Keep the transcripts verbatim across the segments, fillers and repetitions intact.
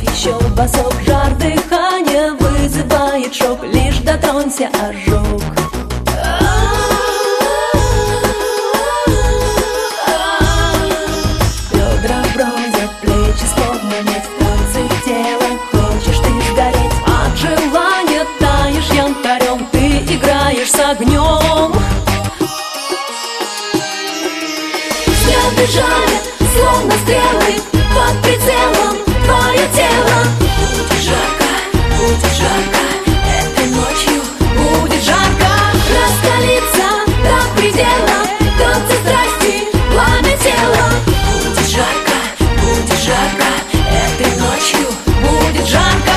еще босок, жар дыхания вызывает шок. Лишь дотронься, ожог. Бедра бронза, плечи словно медь, в танце тела хочешь ты сгореть. От желания таешь янтарем, ты играешь с огнем. Взгляды жалят, словно стрелы, под прицелом твое тело. Будет жарко, будет жарко, этой ночью будет жарко. Раскалиться до предела, танцы страсти, пламя тела. Будет жарко, будет жарко, этой ночью будет жарко.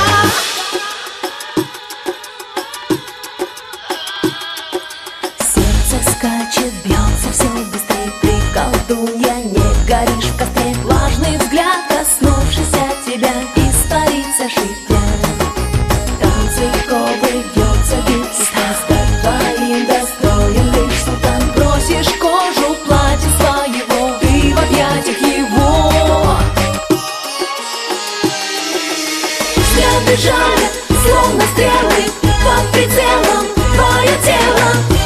Сердце скачет, бьется все быстрее, ты колдунья, не горишь в костре. Влажный взгляд, коснувшийся тебя, испарится шипя. Танцы ковы, бьется гипс, стать твоим достоин лишь султан. Бросишь кожу платья своего, ты в объятиях его. Взгляды жалят, словно стрелы, под прицелом твое тело.